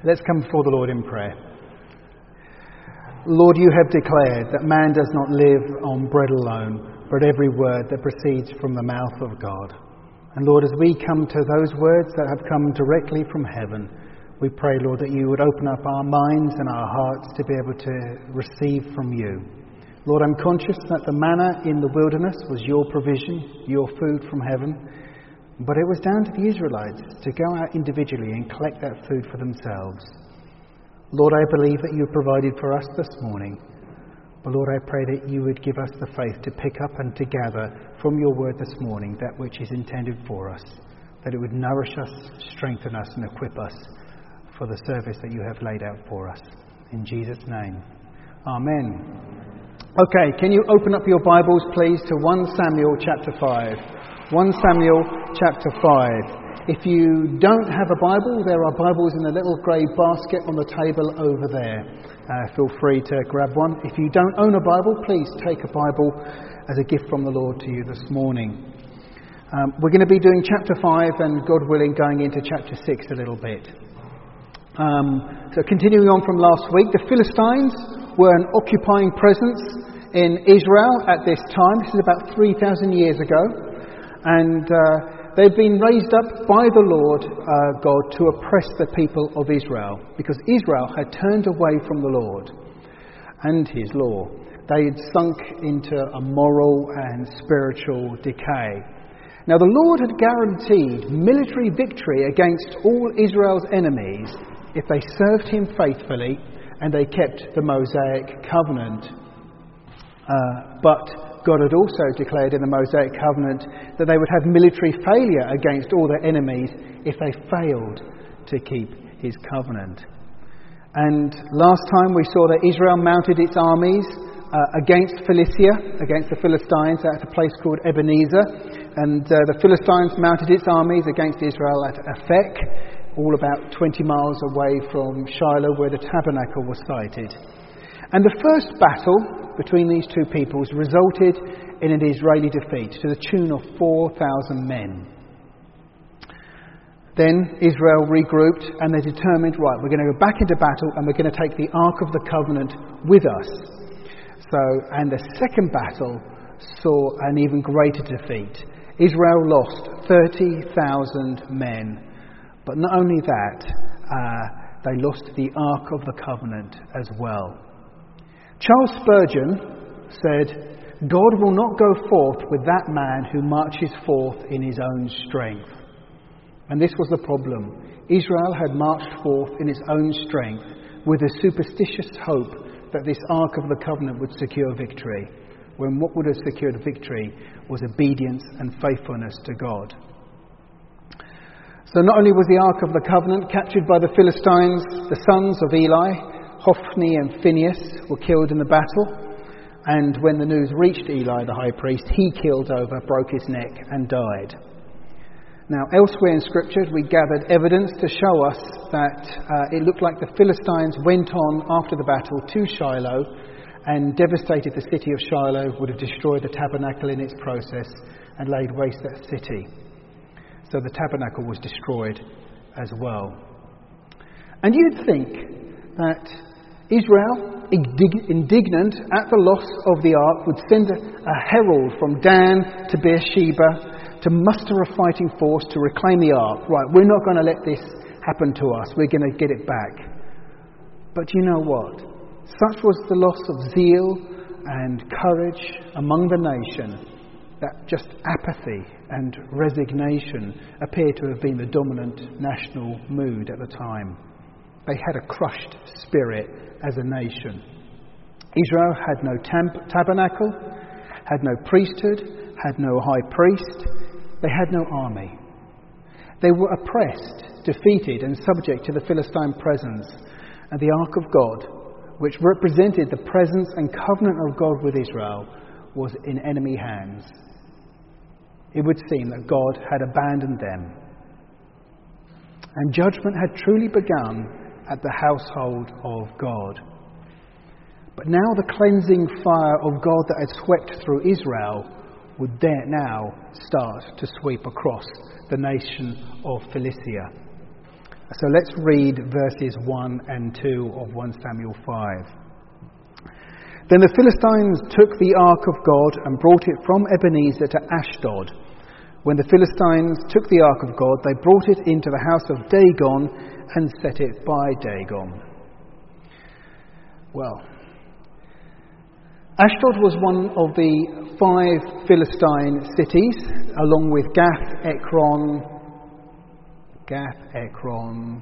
Let's come before the Lord in prayer. Lord, you have declared that man does not live on bread alone, but every word that proceeds from the mouth of God. And Lord, as we come to those words that have come directly from heaven, we pray, Lord, that you would open up our minds and our hearts to be able to receive from you. Lord, I'm conscious that the manna in the wilderness was your provision, your food from heaven, but it was down to the Israelites to go out individually and collect that food for themselves. Lord, I believe that you have provided for us this morning. But Lord, I pray that you would give us the faith to pick up and to gather from your word this morning that which is intended for us, that it would nourish us, strengthen us and equip us for the service that you have laid out for us. In Jesus' name, amen. Okay, can you open up your Bibles please to 1 Samuel chapter 5. 1 Samuel chapter 5. If you don't have a Bible, there are Bibles in a little grey basket on the table over there. Feel free to grab one. If you don't own a Bible, please take a Bible as a gift from the Lord to you this morning. We're going to be doing chapter 5 and, God willing, going into chapter 6 a little bit. So continuing on from last week, the Philistines were an occupying presence in Israel at this time. This is about 3,000 years ago. And they've been raised up by the Lord God to oppress the people of Israel, because Israel had turned away from the Lord and his law. They had sunk into a moral and spiritual decay. Now the Lord had guaranteed military victory against all Israel's enemies if they served him faithfully and they kept the Mosaic covenant. But God had also declared in the Mosaic covenant that they would have military failure against all their enemies if they failed to keep his covenant. And last time we saw that Israel mounted its armies against Philistia, against the Philistines at a place called Ebenezer. And the Philistines mounted its armies against Israel at Aphek, all about 20 miles away from Shiloh where the tabernacle was sited. And the first battle between these two peoples resulted in an Israeli defeat to the tune of 4,000 men. Then Israel regrouped and they determined, right, we're going to go back into battle and we're going to take the Ark of the Covenant with us. And the second battle saw an even greater defeat. Israel lost 30,000 men. But not only that, they lost the Ark of the Covenant as well. Charles Spurgeon said, God will not go forth with that man who marches forth in his own strength. And this was the problem. Israel had marched forth in its own strength with a superstitious hope that this Ark of the Covenant would secure victory, when what would have secured victory was obedience and faithfulness to God. So not only was the Ark of the Covenant captured by the Philistines, the sons of Eli, Hophni and Phinehas, were killed in the battle. And when the news reached Eli, the high priest, he keeled over, broke his neck and died. Now, elsewhere in Scripture, we gathered evidence to show us that it looked like the Philistines went on after the battle to Shiloh and devastated the city of Shiloh, would have destroyed the tabernacle in its process and laid waste that city. So the tabernacle was destroyed as well. And you'd think that Israel, indignant at the loss of the ark, would send a herald from Dan to Beersheba to muster a fighting force to reclaim the ark. Right, we're not going to let this happen to us. We're going to get it back. But you know what? Such was the loss of zeal and courage among the nation that just apathy and resignation appear to have been the dominant national mood at the time. They had a crushed spirit as a nation. Israel had no tabernacle, had no priesthood, had no high priest. They had no army. They were oppressed, defeated and subject to the Philistine presence. And the Ark of God, which represented the presence and covenant of God with Israel, was in enemy hands. It would seem that God had abandoned them. And judgment had truly begun at the household of God. But now the cleansing fire of God that had swept through Israel would there now start to sweep across the nation of Philistia. So let's read verses 1 and 2 of 1 Samuel 5. Then the Philistines took the ark of God and brought it from Ebenezer to Ashdod. When the Philistines took the ark of God, they brought it into the house of Dagon and set it by Dagon. Well, Ashdod was one of the 5 Philistine cities, along with Gath, Ekron,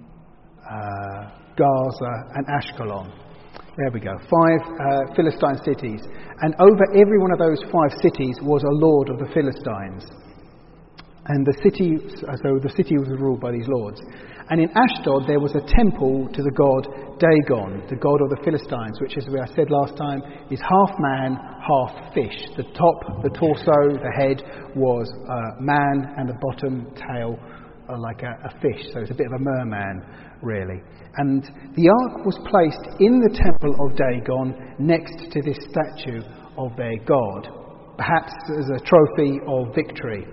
Gaza and Ashkelon. There we go, 5 Philistine cities. And over every one of those 5 cities was a lord of the Philistines. And the city was ruled by these lords. And in Ashdod there was a temple to the god Dagon, the god of the Philistines, which, as I said last time, is half man, half fish. The top, the torso, the head was man, and the bottom tail like a fish. So it's a bit of a merman, really. And the ark was placed in the temple of Dagon next to this statue of their god, perhaps as a trophy of victory.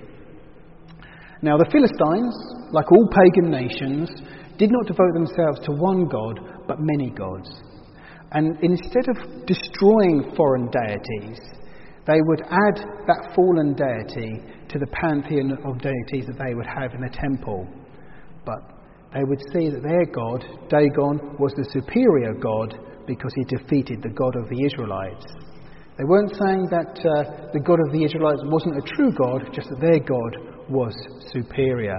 Now the Philistines, like all pagan nations, did not devote themselves to one god, but many gods. And instead of destroying foreign deities, they would add that fallen deity to the pantheon of deities that they would have in the temple. But they would see that their god, Dagon, was the superior god because he defeated the god of the Israelites. They weren't saying that the god of the Israelites wasn't a true god, just that their god was superior.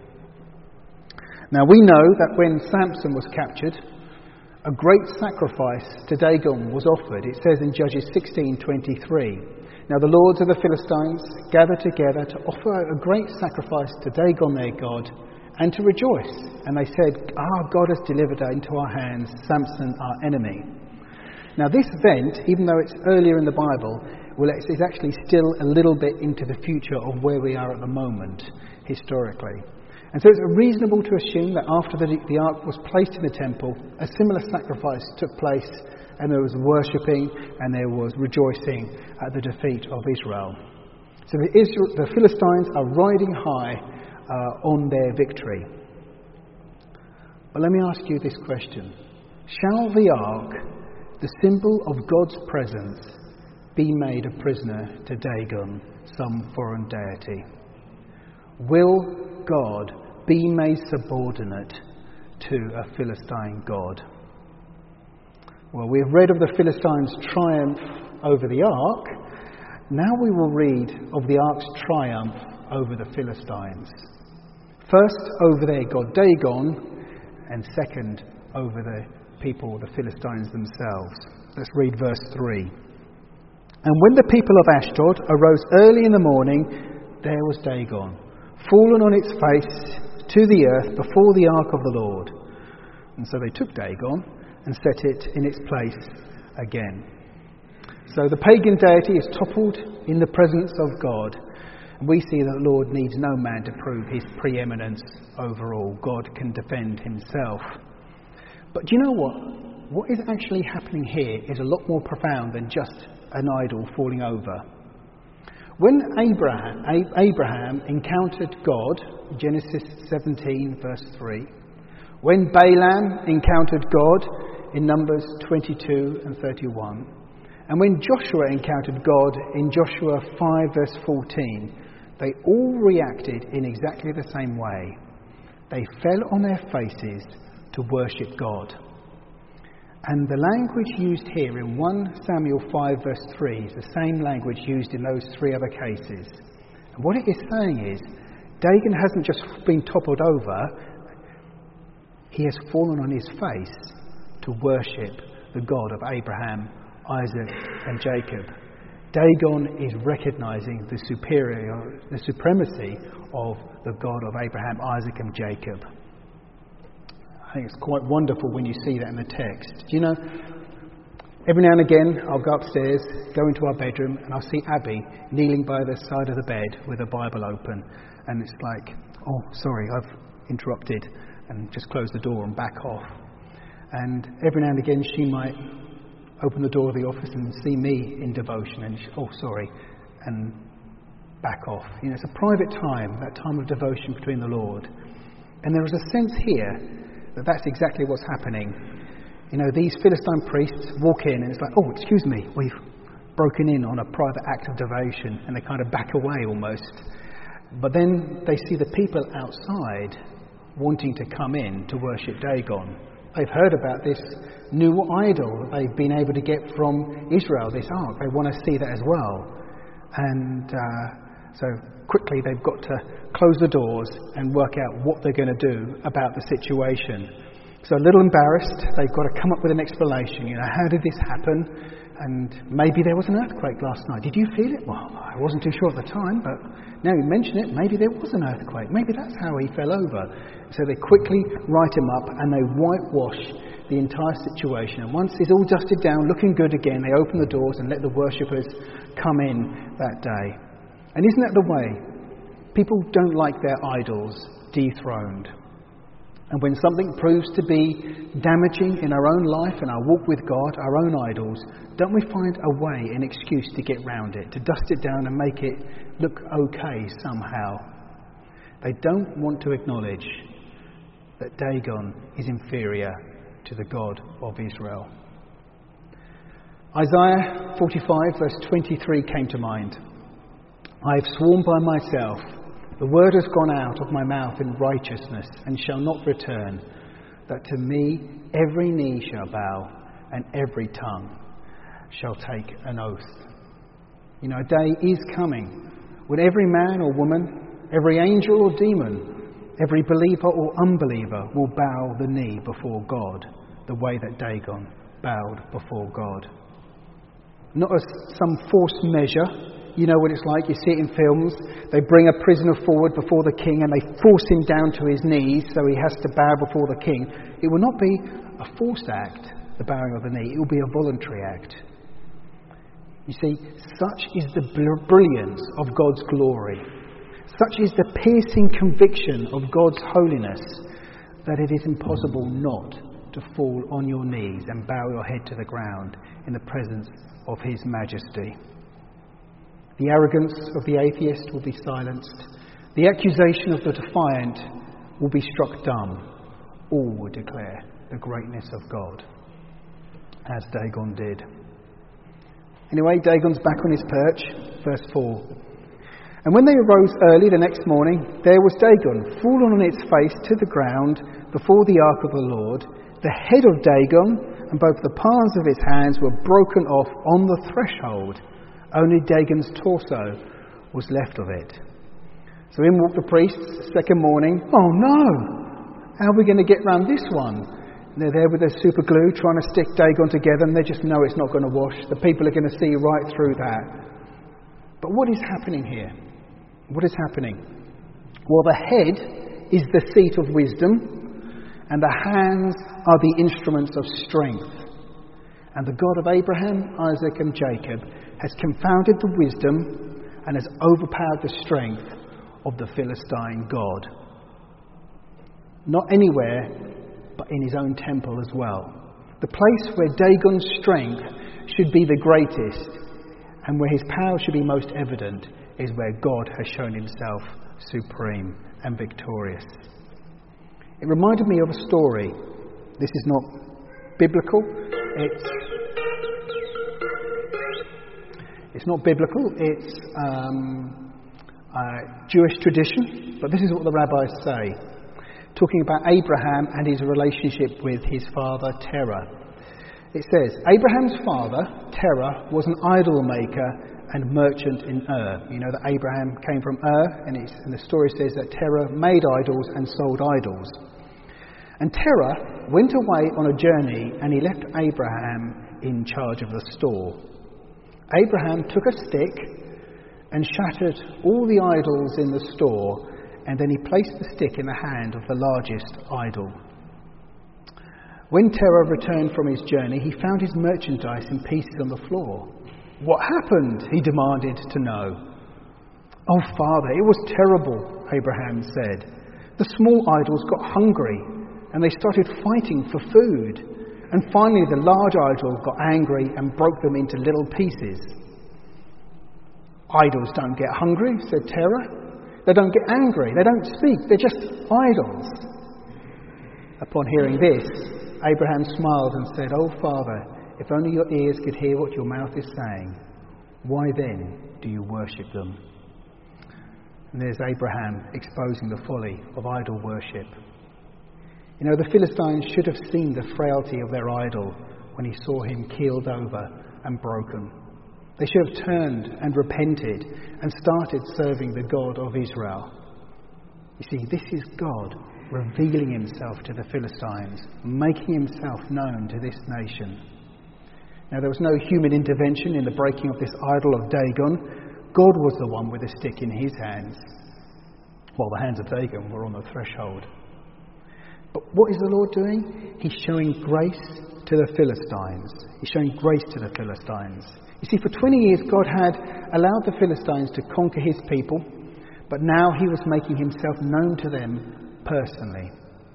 Now we know that when Samson was captured, a great sacrifice to Dagon was offered. It says in Judges 16:23, "Now the lords of the Philistines gathered together to offer a great sacrifice to Dagon their god, and to rejoice. And they said, 'Our God has delivered into our hands Samson our enemy.'" Now this event, even though it's earlier in the Bible, is actually still a little bit into the future of where we are at the moment, historically. And so it's reasonable to assume that after the ark was placed in the temple, a similar sacrifice took place, and there was worshipping and there was rejoicing at the defeat of Israel. So the Philistines are riding high on their victory. But let me ask you this question. Shall the ark, the symbol of God's presence, be made a prisoner to Dagon, some foreign deity? Will God be made subordinate to a Philistine god? Well, we have read of the Philistines' triumph over the ark. Now we will read of the ark's triumph over the Philistines. First over their god Dagon, and second over the people, the Philistines themselves. Let's read verse 3. "And when the people of Ashdod arose early in the morning, there was Dagon, fallen on its face to the earth before the ark of the Lord. And so they took Dagon and set it in its place again." So the pagan deity is toppled in the presence of God. And we see that the Lord needs no man to prove his preeminence over all. God can defend himself. But do you know what? What is actually happening here is a lot more profound than just an idol falling over. When Abraham encountered God, Genesis 17 verse 3, when Balaam encountered God in Numbers 22 and 31, and when Joshua encountered God in Joshua 5 verse 14, they all reacted in exactly the same way. They fell on their faces to worship God. And the language used here in 1 Samuel 5 verse 3 is the same language used in those 3 other cases. And what it is saying is, Dagon hasn't just been toppled over, he has fallen on his face to worship the God of Abraham, Isaac and Jacob. Dagon is recognising the supremacy of the God of Abraham, Isaac and Jacob. I think it's quite wonderful when you see that in the text. Do you know, every now and again I'll go upstairs, go into our bedroom, and I'll see Abby kneeling by the side of the bed with a Bible open, and it's like, "Oh, sorry, I've interrupted," and just close the door and back off. And every now and again she might open the door of the office and see me in devotion, and "Oh, sorry," and back off. You know, it's a private time, that time of devotion between the Lord. And there is a sense here that that's exactly what's happening. You know, these Philistine priests walk in and it's like, oh, excuse me, we've broken in on a private act of devotion, and they kind of back away almost. But then they see the people outside wanting to come in to worship Dagon. They've heard about this new idol that they've been able to get from Israel, this ark. They want to see that as well. And so quickly they've got to close the doors and work out what they're going to do about the situation. So a little embarrassed, they've got to come up with an explanation. You know, how did this happen? And maybe there was an earthquake last night. Did you feel it? Well, I wasn't too sure at the time, but now you mention it, maybe there was an earthquake. Maybe that's how he fell over. So they quickly write him up and they whitewash the entire situation. And once it's all dusted down, looking good again, they open the doors and let the worshippers come in that day. And isn't that the way? People don't like their idols dethroned. And when something proves to be damaging in our own life and our walk with God, our own idols, don't we find a way, an excuse to get round it, to dust it down and make it look okay somehow? They don't want to acknowledge that Dagon is inferior to the God of Israel. Isaiah 45 verse 23 came to mind. I have sworn by myself, the word has gone out of my mouth in righteousness and shall not return, that to me every knee shall bow and every tongue shall take an oath. You know, a day is coming when every man or woman, every angel or demon, every believer or unbeliever will bow the knee before God, the way that Dagon bowed before God. Not as some forced measure. You know what it's like, you see it in films. They bring a prisoner forward before the king and they force him down to his knees so he has to bow before the king. It will not be a forced act, the bowing of the knee. It will be a voluntary act. You see, such is the brilliance of God's glory. Such is the piercing conviction of God's holiness that it is impossible not to fall on your knees and bow your head to the ground in the presence of His majesty. The arrogance of the atheist will be silenced. The accusation of the defiant will be struck dumb. All will declare the greatness of God, as Dagon did. Anyway, Dagon's back on his perch. Verse 4. And when they arose early the next morning, there was Dagon, fallen on its face to the ground before the ark of the Lord. The head of Dagon and both the palms of his hands were broken off on the threshold. Only Dagon's torso was left of it. So in walked the priests, second morning. Oh no! How are we going to get round this one? And they're there with their super glue trying to stick Dagon together, and they just know it's not going to wash. The people are going to see right through that. But what is happening here? What is happening? Well, the head is the seat of wisdom, and the hands are the instruments of strength. And the God of Abraham, Isaac and Jacob has confounded the wisdom and has overpowered the strength of the Philistine God. Not anywhere, but in his own temple as well. The place where Dagon's strength should be the greatest and where his power should be most evident is where God has shown himself supreme and victorious. It reminded me of a story. This is not biblical. It's not biblical. It's Jewish tradition. But this is what the rabbis say, talking about Abraham and his relationship with his father Terah. It says, Abraham's father, Terah, was an idol maker and merchant in Ur. You know that Abraham came from Ur, and the story says that Terah made idols and sold idols. And Terah went away on a journey, and he left Abraham in charge of the store. Abraham took a stick and shattered all the idols in the store, and then he placed the stick in the hand of the largest idol. When Terah returned from his journey, he found his merchandise in pieces on the floor. What happened? He demanded to know. Oh, Father, it was terrible, Abraham said. The small idols got hungry and they started fighting for food. And finally the large idol got angry and broke them into little pieces. Idols don't get hungry, said Terah. They don't get angry. They don't speak. They're just idols. Upon hearing this, Abraham smiled and said, "Oh, Father, if only your ears could hear what your mouth is saying. Why then do you worship them?" And there's Abraham exposing the folly of idol worship. You know, the Philistines should have seen the frailty of their idol when he saw him keeled over and broken. They should have turned and repented and started serving the God of Israel. You see, this is God revealing himself to the Philistines, making himself known to this nation. Now, there was no human intervention in the breaking of this idol of Dagon. God was the one with a stick in his hands, while the hands of Dagon were on the threshold. But what is the Lord doing? He's showing grace to the Philistines. He's showing grace to the Philistines. You see, for 20 years God had allowed the Philistines to conquer his people, but now he was making himself known to them personally.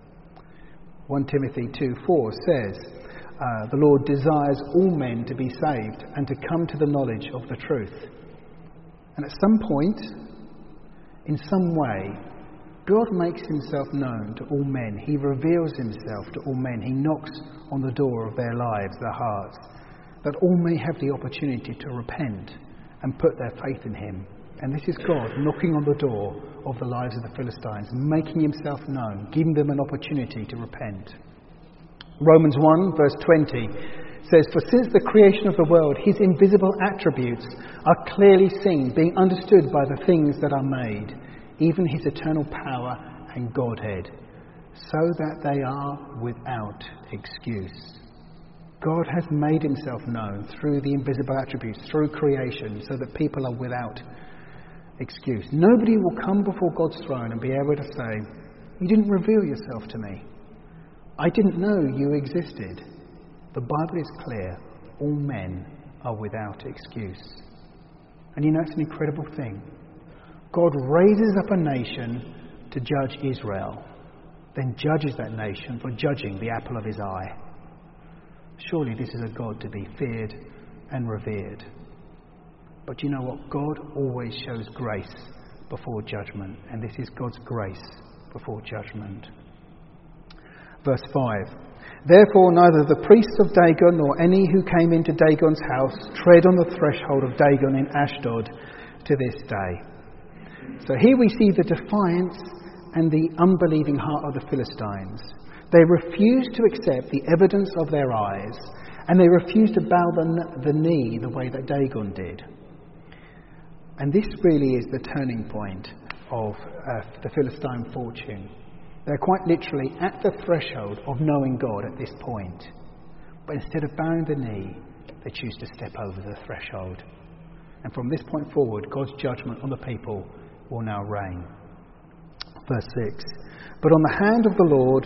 1 Timothy 2:4 says, the Lord desires all men to be saved and to come to the knowledge of the truth. And at some point, in some way, God makes himself known to all men. He reveals himself to all men. He knocks on the door of their lives, their hearts, that all may have the opportunity to repent and put their faith in him. And this is God knocking on the door of the lives of the Philistines, making himself known, giving them an opportunity to repent. Romans 1 verse 20 says, "For since the creation of the world, his invisible attributes are clearly seen, being understood by the things that are made, even his eternal power and Godhead, so that they are without excuse." God has made himself known through the invisible attributes, through creation, so that people are without excuse. Nobody will come before God's throne and be able to say, "You didn't reveal yourself to me. I didn't know you existed." The Bible is clear. All men are without excuse. And you know, it's an incredible thing. God raises up a nation to judge Israel, then judges that nation for judging the apple of his eye. Surely this is a God to be feared and revered. But you know what? God always shows grace before judgment, and this is God's grace before judgment. Verse 5. "Therefore neither the priests of Dagon nor any who came into Dagon's house tread on the threshold of Dagon in Ashdod to this day." So here we see the defiance and the unbelieving heart of the Philistines. They refuse to accept the evidence of their eyes, and they refuse to bow the knee the way that Dagon did. And this really is the turning point of the Philistine fortune. They're quite literally at the threshold of knowing God at this point. But instead of bowing the knee, they choose to step over the threshold. And from this point forward, God's judgment on the people will now reign. Verse 6. But the hand of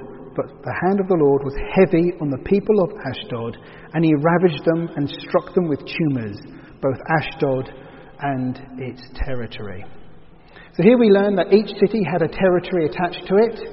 the Lord was heavy on the people of Ashdod, and he ravaged them and struck them with tumours, both Ashdod and its territory. So here we learn that each city had a territory attached to it.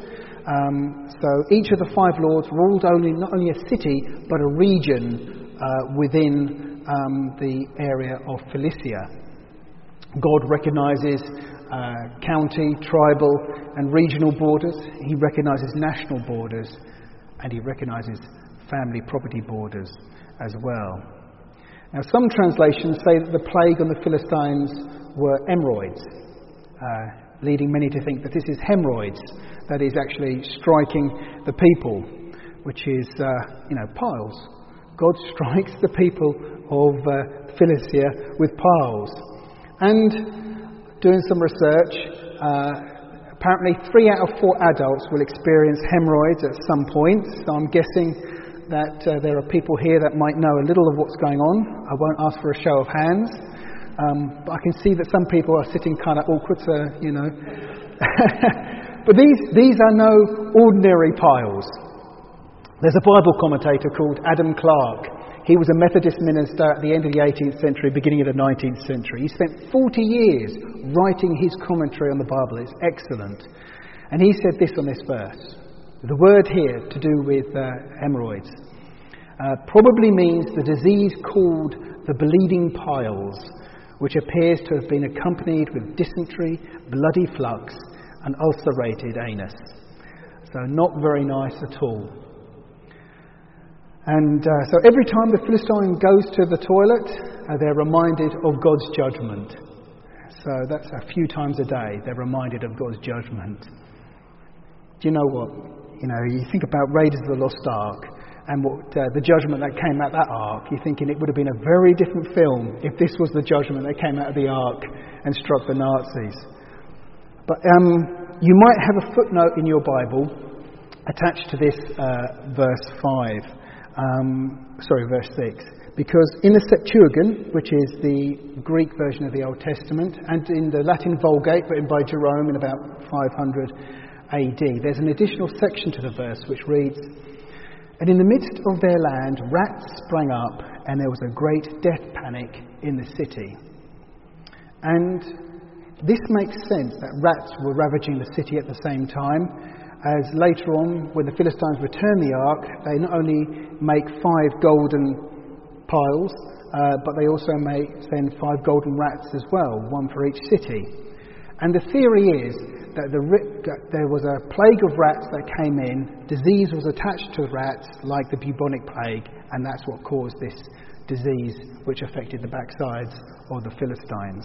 So each of the 5 lords ruled not only a city, but a region within the area of Philistia. God recognises county, tribal and regional borders. He recognises national borders, and he recognises family property borders as well. Now, some translations say that the plague on the Philistines were hemorrhoids, leading many to think that this is hemorrhoids that is actually striking the people, which is, piles. God strikes the people of Philistia with piles. And doing some research, apparently 3 out of 4 adults will experience hemorrhoids at some point. So I'm guessing that there are people here that might know a little of what's going on. I won't ask for a show of hands, but I can see that some people are sitting kind of awkward, But these are no ordinary piles. There's a Bible commentator called Adam Clarke. He was a Methodist minister at the end of the 18th century, beginning of the 19th century. He spent 40 years writing his commentary on the Bible. It's excellent. And he said this on this verse. The word here to do with hemorrhoids probably means the disease called the bleeding piles, which appears to have been accompanied with dysentery, bloody flux, and ulcerated anus. So not very nice at all. And so every time the Philistine goes to the toilet, they're reminded of God's judgment. So that's a few times a day they're reminded of God's judgment. Do you know what? You think about Raiders of the Lost Ark and what the judgment that came out of that ark. You're thinking it would have been a very different film if this was the judgment that came out of the ark and struck the Nazis. But you might have a footnote in your Bible attached to this verse 6. Because in the Septuagint, which is the Greek version of the Old Testament, and in the Latin Vulgate written by Jerome in about 500 AD, there's an additional section to the verse which reads, "And in the midst of their land rats sprang up, and there was a great death panic in the city." And this makes sense that rats were ravaging the city at the same time, as later on, when the Philistines return the ark, they not only make 5 golden piles, but they also may send 5 golden rats as well, one for each city. And the theory is that there was a plague of rats that came in, disease was attached to rats like the bubonic plague, and that's what caused this disease which affected the backsides of the Philistines.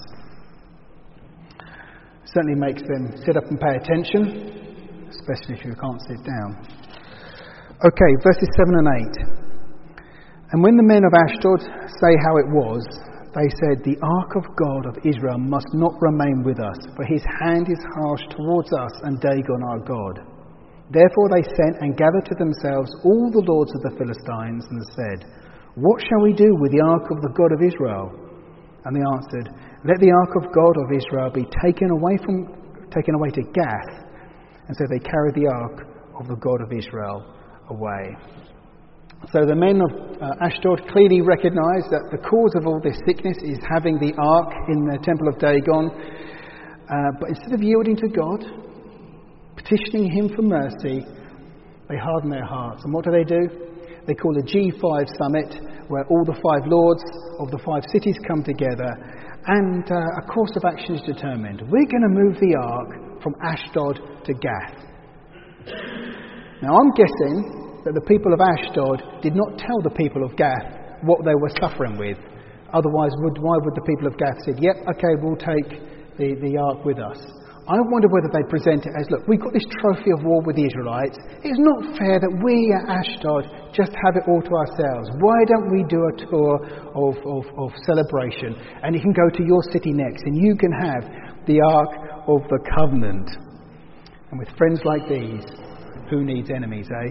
Certainly makes them sit up and pay attention, especially if you can't sit down. Okay, verses 7 and 8. "And when the men of Ashdod say how it was, they said, 'The ark of God of Israel must not remain with us, for his hand is harsh towards us and Dagon our God.' Therefore they sent and gathered to themselves all the lords of the Philistines and said, 'What shall we do with the ark of the God of Israel?' And they answered, 'Let the ark of God of Israel be taken away to Gath.' And so they carried the ark of the God of Israel away." So the men of Ashdod clearly recognise that the cause of all this sickness is having the ark in the temple of Dagon. But instead of yielding to God, petitioning him for mercy, they harden their hearts. And what do? They call a G5 summit, where all the 5 lords of the 5 cities come together, and a course of action is determined. We're going to move the ark from Ashdod to Gath. Now I'm guessing that the people of Ashdod did not tell the people of Gath what they were suffering with. Otherwise, why would the people of Gath say, "Yep, okay, we'll take the ark with us"? I wonder whether they present it as, "Look, we've got this trophy of war with the Israelites. It's not fair that we at Ashdod just have it all to ourselves. Why don't we do a tour of celebration, and you can go to your city next, and you can have the ark of the covenant." And with friends like these, who needs enemies, eh?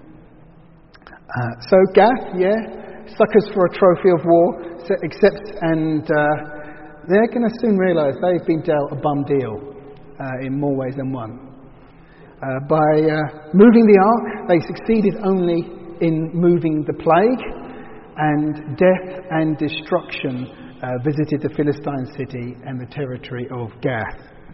So Gath, suckers for a trophy of war, accepts, and they're going to soon realise they've been dealt a bum deal in more ways than one. By moving the ark, they succeeded only in moving the plague, and death and destruction visited the Philistine city and the territory of Gath.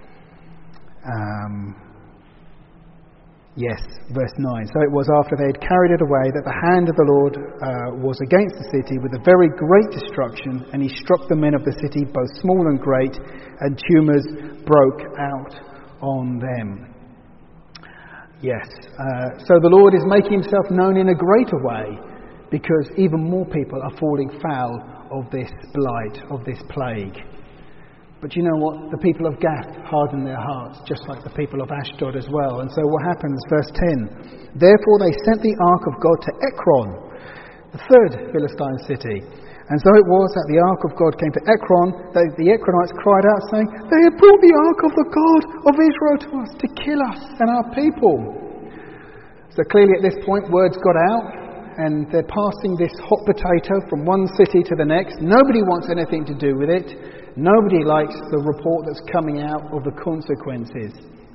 Yes, verse 9. "So it was after they had carried it away that the hand of the Lord was against the city with a very great destruction, and he struck the men of the city, both small and great, and tumours broke out on them." Yes, so the Lord is making himself known in a greater way, because even more people are falling foul of this blight, of this plague. But you know what? The people of Gath harden their hearts, just like the people of Ashdod as well. And so what happens? Verse 10. "Therefore they sent the ark of God to Ekron, the 3rd Philistine city. And so it was that the ark of God came to Ekron, that the Ekronites cried out, saying, 'They have brought the ark of the God of Israel to us to kill us and our people.'" So clearly at this point words got out, and they're passing this hot potato from one city to the next. Nobody wants anything to do with it. Nobody likes the report that's coming out of the consequences.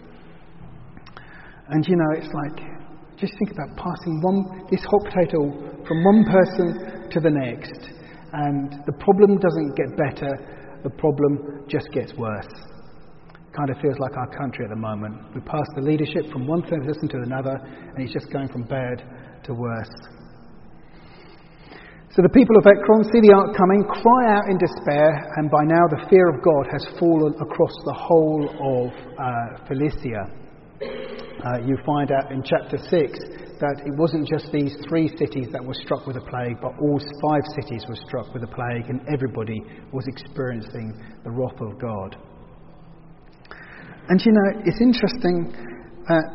And it's like, just think about passing this hot potato from one person to the next. And the problem doesn't get better, the problem just gets worse. Kind of feels like our country at the moment. We pass the leadership from one person to another, and it's just going from bad to worse. So the people of Ekron see the ark coming, cry out in despair, and by now the fear of God has fallen across the whole of Philistia. you find out in chapter 6 that it wasn't just these 3 cities that were struck with a plague, but all 5 cities were struck with a plague, and everybody was experiencing the wrath of God. And it's interesting that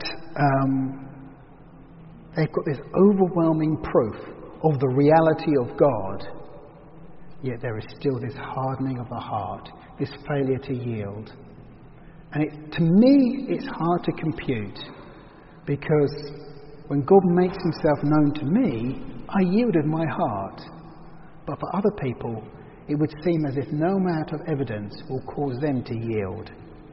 they've got this overwhelming proof of the reality of God, yet there is still this hardening of the heart, this failure to yield. And to me, it's hard to compute, because when God makes himself known to me, I yielded my heart. But for other people, it would seem as if no amount of evidence will cause them to yield.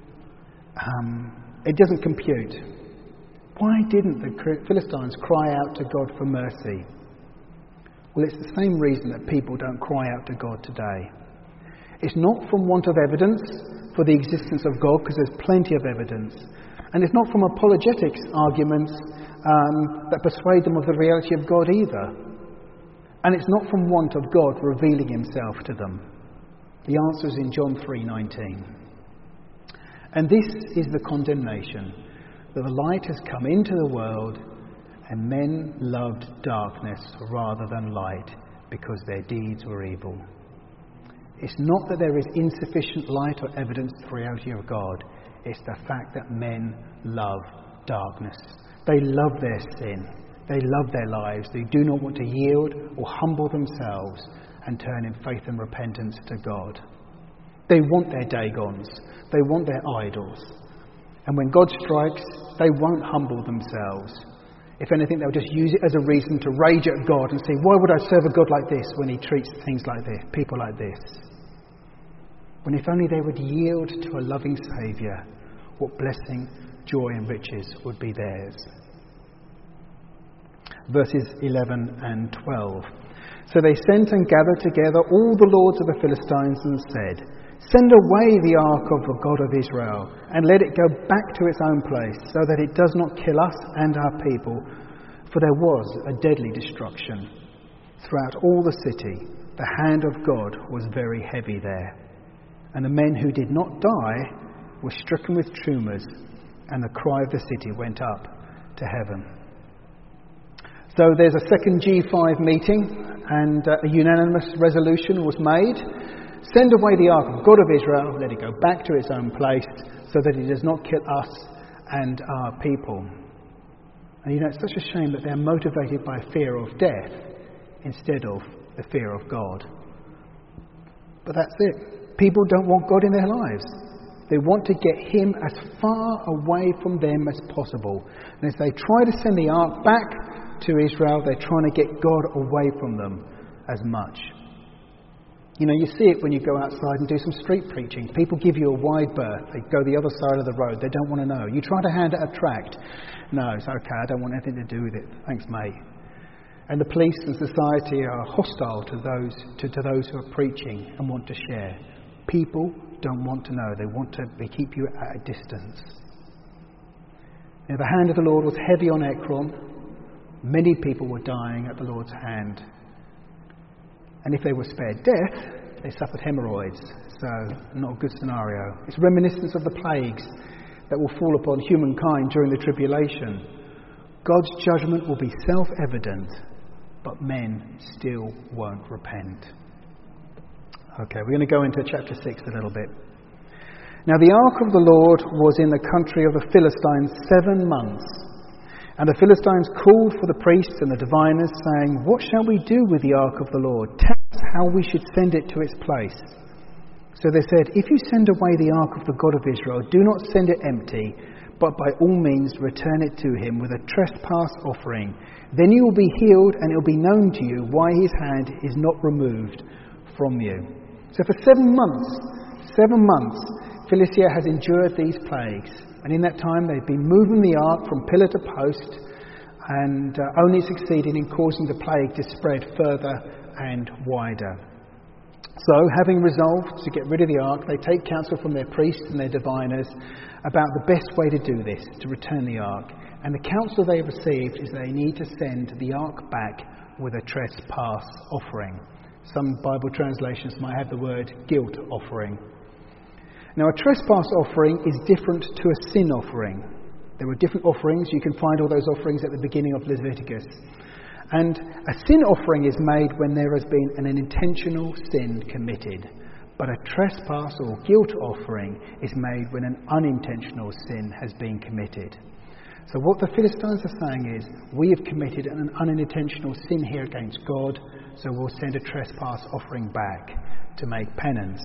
It doesn't compute. Why didn't the Philistines cry out to God for mercy? Well, it's the same reason that people don't cry out to God today. It's not from want of evidence for the existence of God, because there's plenty of evidence. And it's not from apologetics arguments that persuade them of the reality of God either. And it's not from want of God revealing himself to them. The answer is in John 3:19. And this is the condemnation, that the light has come into the world, and men loved darkness rather than light, because their deeds were evil. It's not that there is insufficient light or evidence of the reality of God. It's the fact that men love darkness. They love their sin. They love their lives. They do not want to yield or humble themselves and turn in faith and repentance to God. They want their Dagons. They want their idols. And when God strikes, they won't humble themselves. If anything, they'll just use it as a reason to rage at God and say, why would I serve a God like this when he treats things like this, people like this? When if only they would yield to a loving Saviour, what blessing, joy and riches would be theirs. Verses 11 and 12. So they sent and gathered together all the lords of the Philistines and said, send away the ark of the God of Israel, and let it go back to its own place, so that it does not kill us and our people. For there was a deadly destruction. Throughout all the city, the hand of God was very heavy there. And the men who did not die were stricken with tumours, and the cry of the city went up to heaven. So there's a second G5 meeting, and a unanimous resolution was made. Send away the ark of God of Israel, let it go back to its own place, so that it does not kill us and our people. And it's such a shame that they're motivated by fear of death instead of the fear of God. But that's it. People don't want God in their lives. They want to get him as far away from them as possible. And as they try to send the ark back to Israel, they're trying to get God away from them as much. You see it when you go outside and do some street preaching. People give you a wide berth. They go the other side of the road. They don't want to know. You try to hand out a tract. No, it's okay. I don't want anything to do with it. Thanks, mate. And the police and society are hostile to those who are preaching and want to share. People don't want to know. They keep you at a distance. Now, the hand of the Lord was heavy on Ekron. Many people were dying at the Lord's hand. And if they were spared death, they suffered hemorrhoids. So, not a good scenario. It's reminiscent of the plagues that will fall upon humankind during the tribulation. God's judgment will be self-evident, but men still won't repent. Okay, we're going to go into chapter 6 a little bit. Now, the ark of the Lord was in the country of the Philistines 7 months. And the Philistines called for the priests and the diviners, saying, what shall we do with the ark of the Lord? Tell us how we should send it to its place. So they said, if you send away the ark of the God of Israel, do not send it empty, but by all means return it to him with a trespass offering. Then you will be healed, and it will be known to you why his hand is not removed from you. So for 7 months, Philistia has endured these plagues. And in that time, they've been moving the ark from pillar to post, and only succeeded in causing the plague to spread further and wider. So, having resolved to get rid of the ark, they take counsel from their priests and their diviners about the best way to do this, to return the ark. And the counsel they received is they need to send the ark back with a trespass offering. Some Bible translations might have the word guilt offering. Now, a trespass offering is different to a sin offering. There were different offerings. You can find all those offerings at the beginning of Leviticus. And a sin offering is made when there has been an intentional sin committed. But a trespass or guilt offering is made when an unintentional sin has been committed. So what the Philistines are saying is, we have committed an unintentional sin here against God, so we'll send a trespass offering back to make penance.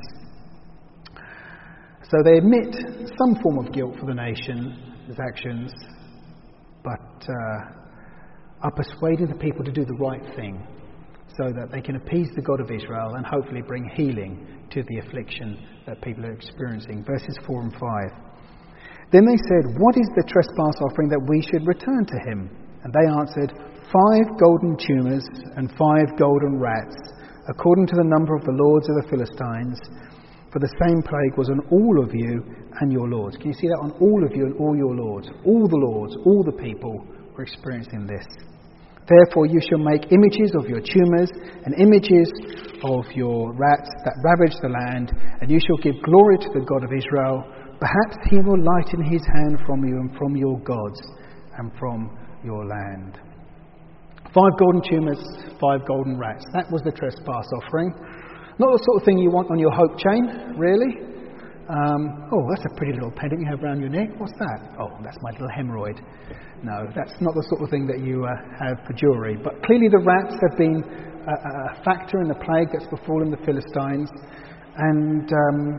So they admit some form of guilt for the nation's actions, but are persuading the people to do the right thing so that they can appease the God of Israel and hopefully bring healing to the affliction that people are experiencing. Verses 4 and 5. Then they said, "What is the trespass offering that we should return to him?" And they answered, 5 golden tumors and 5 golden rats, according to the number of the lords of the Philistines. For the same plague was on all of you and your lords. Can you see that? On all of you and all your lords. All the lords, all the people were experiencing this. Therefore you shall make images of your tumors and images of your rats that ravage the land, and you shall give glory to the God of Israel. Perhaps he will lighten his hand from you and from your gods and from your land. 5 golden tumors, 5 golden rats. That was the trespass offering. Not the sort of thing you want on your hope chain, really. That's a pretty little pendant you have around your neck. What's that? Oh, that's my little hemorrhoid. No, that's not the sort of thing that you have for jewellery. But clearly the rats have been a factor in the plague that's befallen the Philistines. And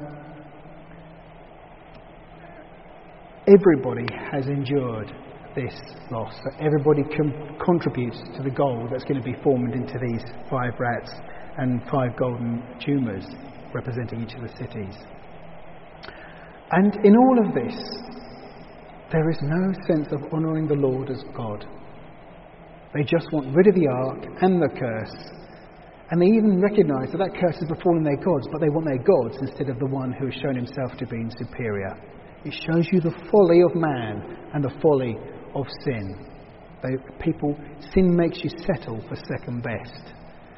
everybody has endured this loss. So everybody contributes to the gold that's going to be formed into these 5 rats and 5 golden tumours representing each of the cities. And in all of this, there is no sense of honouring the Lord as God. They just want rid of the ark and the curse. And they even recognise that that curse has befallen their gods, but they want their gods instead of the one who has shown himself to be superior. It shows you the folly of man and the folly of sin. Sin makes you settle for second best.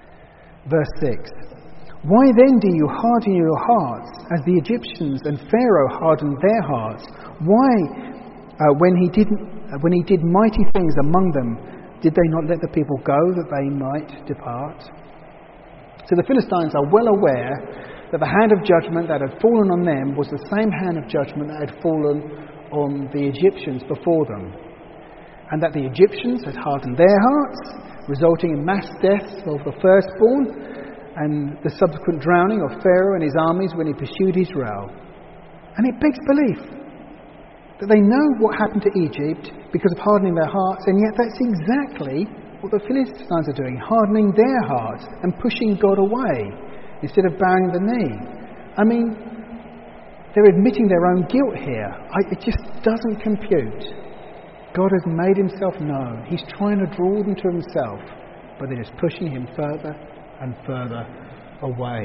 Verse 6. Why then do you harden your hearts, as the Egyptians and Pharaoh hardened their hearts? Why, when he did mighty things among them, did they not let the people go that they might depart? So the Philistines are well aware that the hand of judgment that had fallen on them was the same hand of judgment that had fallen on the Egyptians before them. And that the Egyptians had hardened their hearts, resulting in mass deaths of the firstborn, and the subsequent drowning of Pharaoh and his armies when he pursued Israel. And it begs belief that they know what happened to Egypt because of hardening their hearts, and yet that's exactly what the Philistines are doing, hardening their hearts and pushing God away instead of bowing the knee. I mean, they're admitting their own guilt here. It just doesn't compute. God has made himself known. He's trying to draw them to himself, but they're just pushing him further and further away.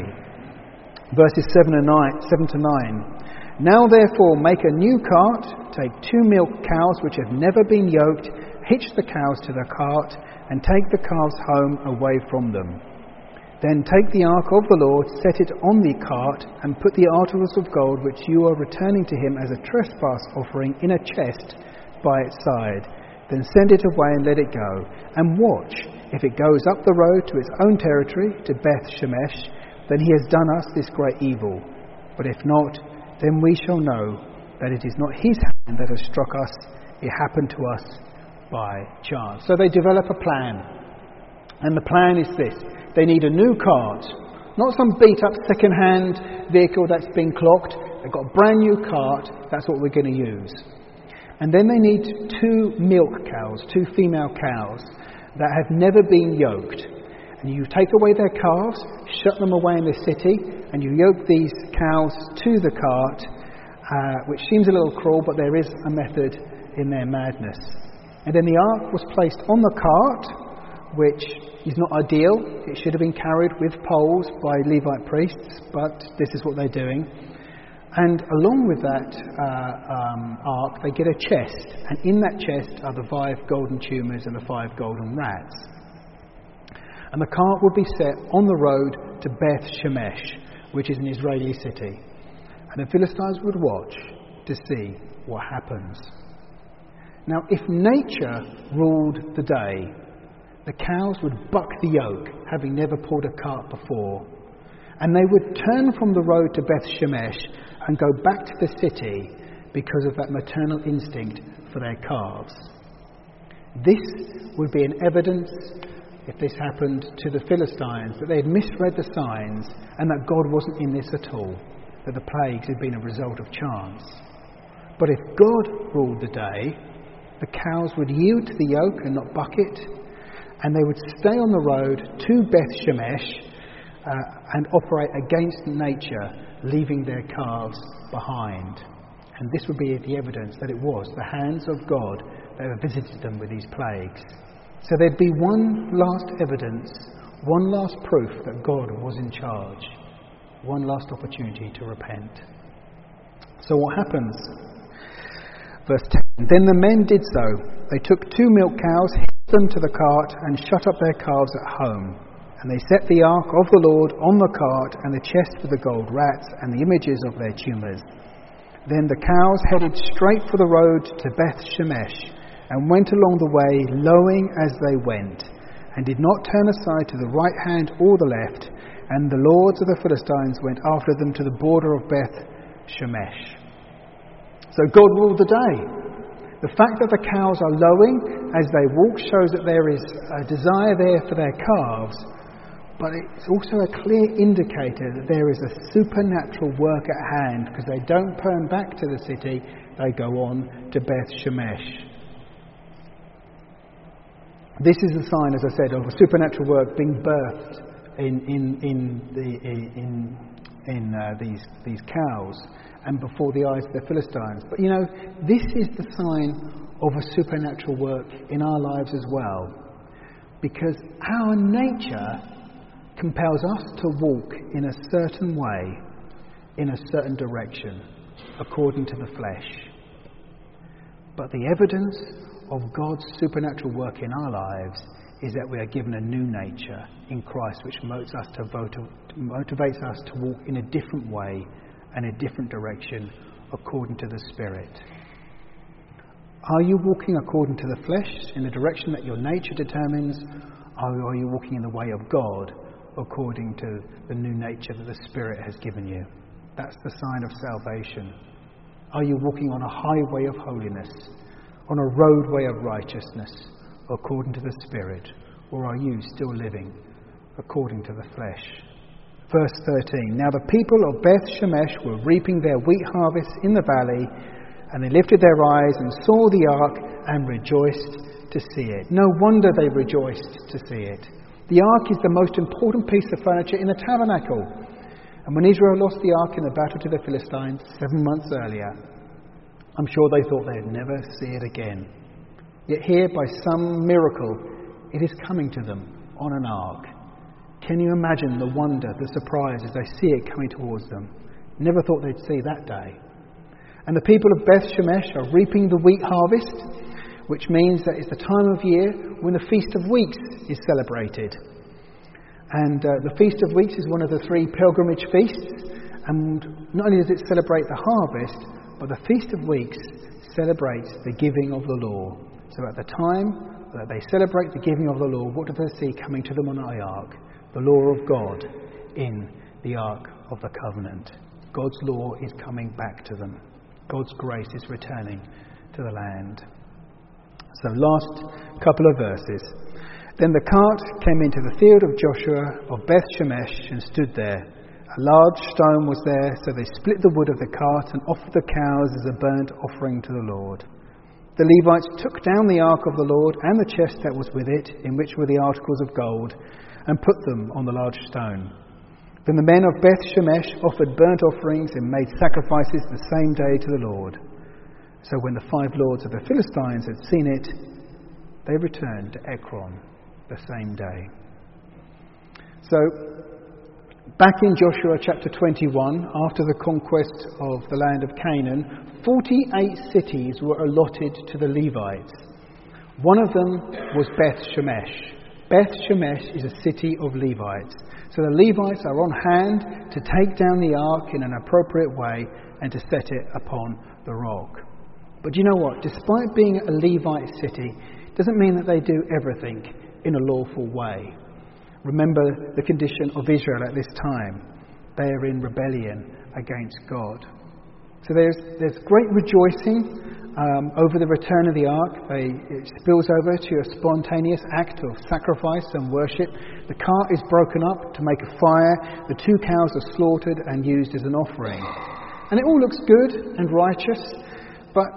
Verses 7 to 9. Now therefore make a new cart, take 2 milk cows which have never been yoked, hitch the cows to the cart, and take the calves home away from them. Then take the ark of the Lord, set it on the cart, and put the articles of gold which you are returning to him as a trespass offering in a chest by its side. Then send it away and let it go, and watch. If it goes up the road to its own territory, to Beth Shemesh, then he has done us this great evil. But if not, then we shall know that it is not his hand that has struck us, it happened to us by chance. So they develop a plan. And the plan is this. They need a new cart, not some beat-up second-hand vehicle that's been clocked. They've got a brand new cart, that's what we're going to use. And then they need 2 milk cows, 2 female cows, that have never been yoked. And you take away their calves, shut them away in the city, and you yoke these cows to the cart, which seems a little cruel, but there is a method in their madness. And then the ark was placed on the cart, which is not ideal. It should have been carried with poles by Levite priests, but this is what they're doing. And along with that ark, they get a chest. And in that chest are the 5 golden tumours and the 5 golden rats. And the cart would be set on the road to Beth Shemesh, which is an Israeli city. And the Philistines would watch to see what happens. Now, if nature ruled the day, the cows would buck the yoke, having never pulled a cart before, and they would turn from the road to Beth Shemesh and go back to the city because of that maternal instinct for their calves. This would be an evidence, if this happened to the Philistines, that they had misread the signs and that God wasn't in this at all, that the plagues had been a result of chance. But if God ruled the day, the cows would yield to the yoke and not buck it, and they would stay on the road to Beth Shemesh and operate against nature, leaving their calves behind. And this would be the evidence that it was the hands of God that had visited them with these plagues. So there'd be one last evidence, one last proof that God was in charge, one last opportunity to repent. So what happens? Verse 10, then the men did so. They took 2 milk cows, hitched them to the cart, and shut up their calves at home. And they set the ark of the Lord on the cart, and the chest with the gold rats, and the images of their tumours. Then the cows headed straight for the road to Beth Shemesh, and went along the way, lowing as they went, and did not turn aside to the right hand or the left. And the lords of the Philistines went after them to the border of Beth Shemesh. So God ruled the day. The fact that the cows are lowing as they walk shows that there is a desire there for their calves, but it's also a clear indicator that there is a supernatural work at hand, because they don't turn back to the city, they go on to Beth Shemesh. This is a sign, as I said, of a supernatural work being birthed in these cows and before the eyes of the Philistines. But you know, this is the sign of a supernatural work in our lives as well, because our nature compels us to walk in a certain way, in a certain direction, according to the flesh. But the evidence of God's supernatural work in our lives is that we are given a new nature in Christ, which motivates us to walk in a different way and a different direction according to the Spirit. Are you walking according to the flesh, in the direction that your nature determines, or are you walking in the way of God according to the new nature that the Spirit has given you? That's the sign of salvation. Are you walking on a highway of holiness, on a roadway of righteousness, according to the Spirit, or are you still living according to the flesh? Verse 13, now the people of Beth Shemesh were reaping their wheat harvest in the valley, and they lifted their eyes and saw the ark and rejoiced to see it. No wonder they rejoiced to see it. The ark is the most important piece of furniture in the tabernacle. And when Israel lost the ark in the battle to the Philistines 7 months earlier, I'm sure they thought they'd never see it again. Yet here, by some miracle, it is coming to them on an ark. Can you imagine the wonder, the surprise as they see it coming towards them? Never thought they'd see that day. And the people of Beth Shemesh are reaping the wheat harvest, which means that it's the time of year when the Feast of Weeks is celebrated. And the Feast of Weeks is one of the 3 pilgrimage feasts. And not only does it celebrate the harvest, but the Feast of Weeks celebrates the giving of the law. So at the time that they celebrate the giving of the law, what do they see coming to them on the ark? The law of God in the Ark of the Covenant. God's law is coming back to them. God's grace is returning to the land. So last couple of verses. Then the cart came into the field of Joshua of Beth Shemesh and stood there. A large stone was there, so they split the wood of the cart and offered the cows as a burnt offering to the Lord. The Levites took down the ark of the Lord and the chest that was with it, in which were the articles of gold, and put them on the large stone. Then the men of Beth Shemesh offered burnt offerings and made sacrifices the same day to the Lord. So when the 5 lords of the Philistines had seen it, they returned to Ekron the same day. So, back in Joshua chapter 21, after the conquest of the land of Canaan, 48 cities were allotted to the Levites. One of them was Beth Shemesh. Beth Shemesh is a city of Levites. So the Levites are on hand to take down the ark in an appropriate way and to set it upon the rock. But you know what? Despite being a Levite city, it doesn't mean that they do everything in a lawful way. Remember the condition of Israel at this time. They are in rebellion against God. So there's great rejoicing over the return of the ark. It spills over to a spontaneous act of sacrifice and worship. The cart is broken up to make a fire. The 2 cows are slaughtered and used as an offering. And it all looks good and righteous. But,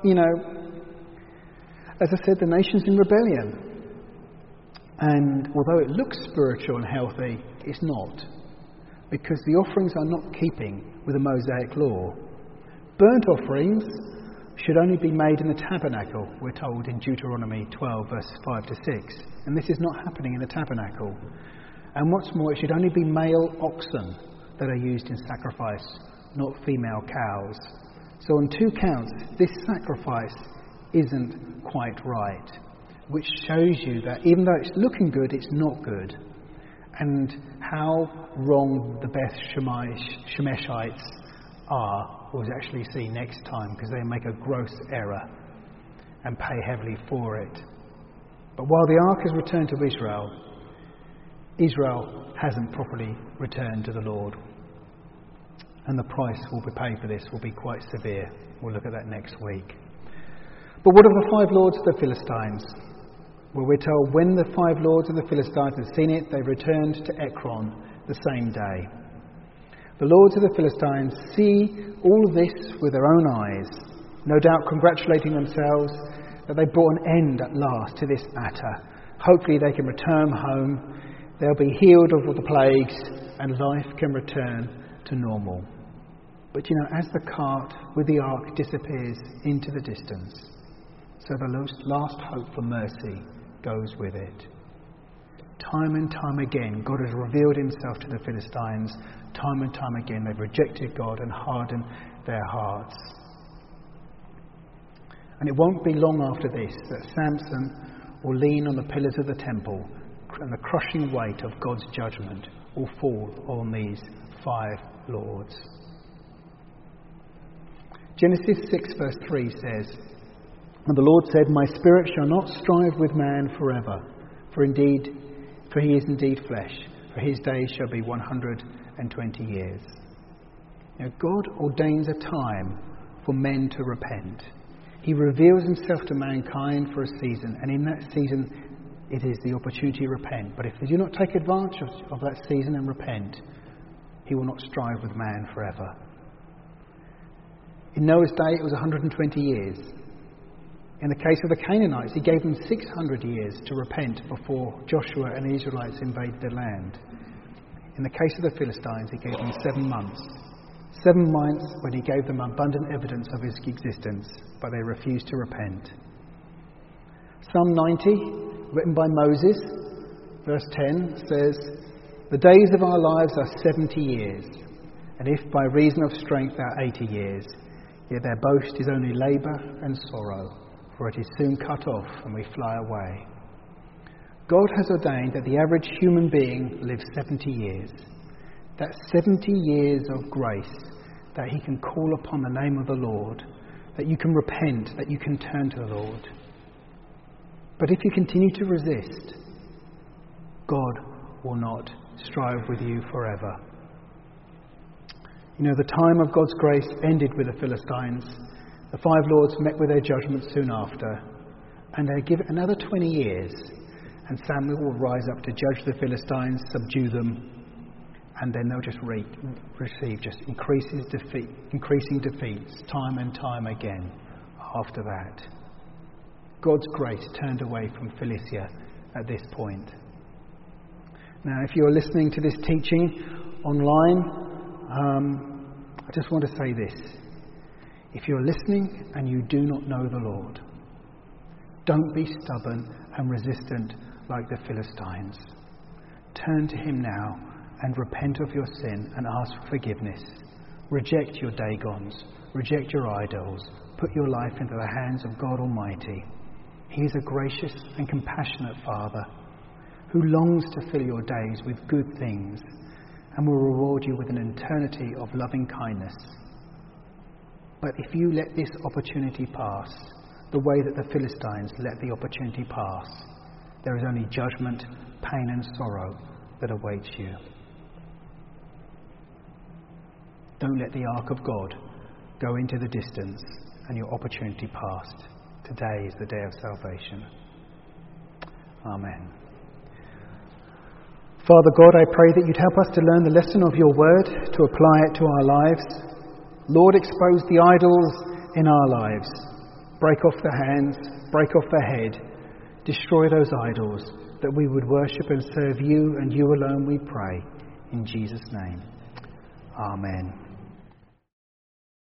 as I said, the nation's in rebellion. And although it looks spiritual and healthy, it's not. Because the offerings are not keeping with the Mosaic law. Burnt offerings should only be made in the tabernacle, we're told in Deuteronomy 12, verses 5 to 6. And this is not happening in the tabernacle. And what's more, it should only be male oxen that are used in sacrifice, not female cows. So on 2 counts, this sacrifice isn't quite right, which shows you that even though it's looking good, it's not good. And how wrong the Beth Shemeshites are, we'll actually see next time, because they make a gross error and pay heavily for it. But while the ark has returned to Israel, Israel hasn't properly returned to the Lord. And the price will be paid for this will be quite severe. We'll look at that next week. But what of the 5 lords of the Philistines? Well, we're told when the 5 lords of the Philistines had seen it, they returned to Ekron the same day. The lords of the Philistines see all this with their own eyes, no doubt congratulating themselves that they brought an end at last to this matter. Hopefully they can return home, they'll be healed of all the plagues, and life can return to normal. But as the cart with the ark disappears into the distance, so the last hope for mercy goes with it. Time and time again, God has revealed himself to the Philistines. Time and time again, they've rejected God and hardened their hearts. And it won't be long after this that Samson will lean on the pillars of the temple, and the crushing weight of God's judgment will fall on these 5 lords. Genesis 6 verse 3 says, "And the Lord said, My spirit shall not strive with man forever, for he is indeed flesh, for his days shall be 120 years. God ordains a time for men to repent. He reveals himself to mankind for a season, and in that season it is the opportunity to repent. But if they do not take advantage of that season and repent, he will not strive with man forever. In Noah's day it was 120 years. In the case of the Canaanites, he gave them 600 years to repent before Joshua and the Israelites invaded their land. In the case of the Philistines, he gave them 7 months. 7 months when he gave them abundant evidence of his existence, but they refused to repent. Psalm 90, written by Moses, verse 10, says, "The days of our lives are 70 years, and if by reason of strength they are 80 years, yet their boast is only labour and sorrow, for it is soon cut off and we fly away." God has ordained that the average human being lives 70 years. That's 70 years of grace, that he can call upon the name of the Lord, that you can repent, that you can turn to the Lord. But if you continue to resist, God will not strive with you forever. The time of God's grace ended with the Philistines. The 5 lords met with their judgment soon after, and they give it another 20 years, and Samuel will rise up to judge the Philistines, subdue them, and then they'll just receive increasing defeats time and time again after that. God's grace turned away from Philistia at this point. Now, if you're listening to this teaching online, I just want to say this. If you're listening and you do not know the Lord, don't be stubborn and resistant like the Philistines. Turn to him now and repent of your sin and ask for forgiveness. Reject your Dagons, reject your idols, put your life into the hands of God Almighty. He is a gracious and compassionate Father who longs to fill your days with good things and will reward you with an eternity of loving kindness. But if you let this opportunity pass, the way that the Philistines let the opportunity pass, there is only judgment, pain and sorrow that awaits you. Don't let the ark of God go into the distance and your opportunity passed. Today is the day of salvation. Amen. Father God, I pray that you'd help us to learn the lesson of your word, to apply it to our lives. Lord, expose the idols in our lives. Break off the hands, break off the head. Destroy those idols, that we would worship and serve you and you alone, we pray. In Jesus' name. Amen.